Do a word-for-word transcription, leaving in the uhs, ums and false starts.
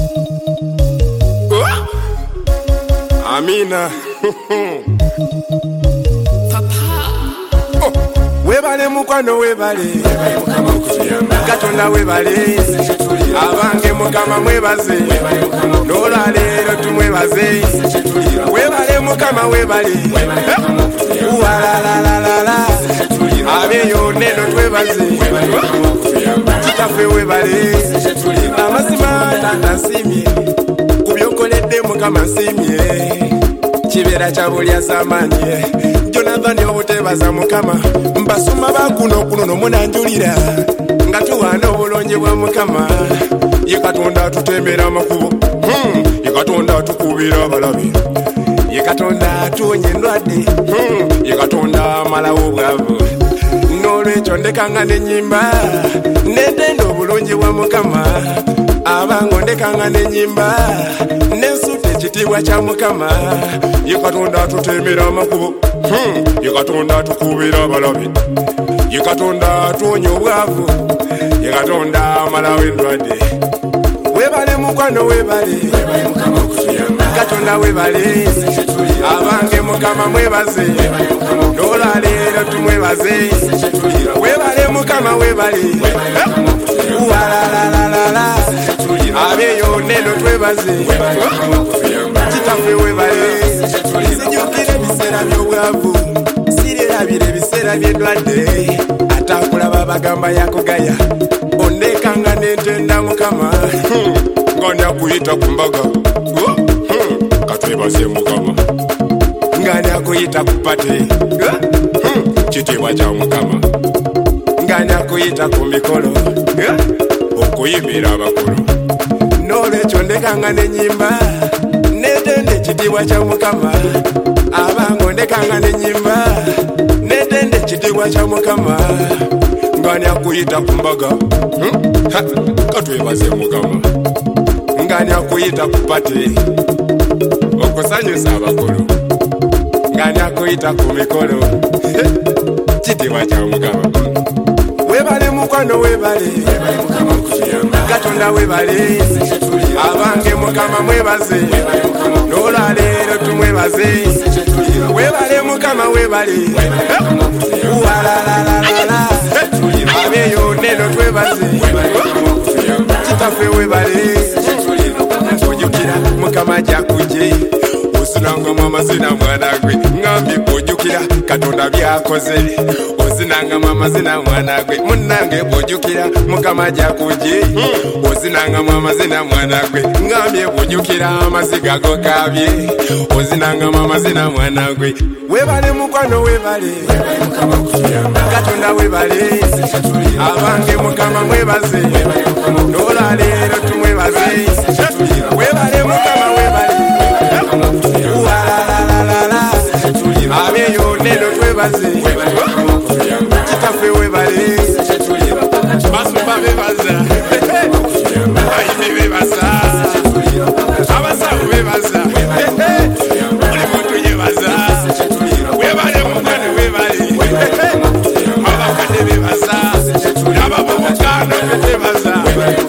Amina. Oh, webale mukwano webale. Katonda webale. Abange mukama mwebaze. Nola lero tumwebaze. Webale mukama webale. Wala la la la la. Abeyo neno twebaze. Kitafe webale. Amasima tata simye. Kubyokoledde mukama simye. Kibera kyabulya zamanye. Jonathan obutebaza mukama. Mbasuma bakuno kuno no munanjulira. Nga tuwana obulonje bwa mukama. Ye Katonda tutembera amakubo. Hmm. Ye Katonda tukubira abalabi. Ye Katonda tuonye endwadde. Hmm. Ye Katonda amalawo obwavu. N'olwekyo ndekanga n'ennyimba. N'entenda obulungi bwa mukama. Abango ndekanga n'ennyimba. N'ensuuta ekitiibwa kya mukama. Ye Katonda tutembera amakubo. Hmm. Ye Katonda tukubira abalabi. Ye Katonda tuonye obwavu. Ye Katonda amalawo endwadde. Webale mukwano webale. Katonda webale. Abange mukama mwebaze. Nola lero tumwebaze. Webale mukama webale. Wala la la la la. Abeyo neno twebaze. Kitafe webale. Sijukire biseera by'obwavu. Sirabire biseera by'endwadde. Atakulaba bagamba yakugaya. Ondekanga n'entenda mukama. Ngani akuyita ku mbaga. Katwebaze mukama. Ngani akuyita ku pate. Kitiibwa kya mukama. Ngani akuyita ku mikolo. Okuyimbira abakulu. N'olwekyo ndekanga n'ennyimba. N'entenda ekitiibwa kya mukama. Abango ndekanga n'ennyimba. N'entenda ekitiibwa kya mukama. Ngani akuyita ku mbaga. Hmm? Ha, katwebaze mukama. Ngani akuyita ku pate. Okusanyusa abakulu. Ngani akuyita ku mikolo. Kitiibwa kya mukama. Webale mukwano webale. Katonda webale. Abange mukama mwebaze. Nola lero tumwebaze. Webale mukama webale. Wala la la la la. Abeyo neno twebaze. Kitafe webale. Ojukira mukama jakuje. Osinanga mama zina mwana gwe. Ngambi ojukira Katonda byakoze. Osinanga mama zina mwana gwe. Munange ojukira mukama jakuje. Osinanga mama zina mwana gwe. Ngambi ojukira amaziga go kabye. Osinanga mama zina mwana gwe. Webale mukwano webale. Katonda webale. Abange mukama mwebaze. Nola lero tumwebaze. Webale mukama webale. Wala la la la. Abeyo neno twebaze. Kitafe webale. Basumba bebaza. Bayimbi bebaza. Abasawo bebaza. Buli muntu yebaza. Webale mukano webale. Abakadde bebaza. Ababomukano bebaza.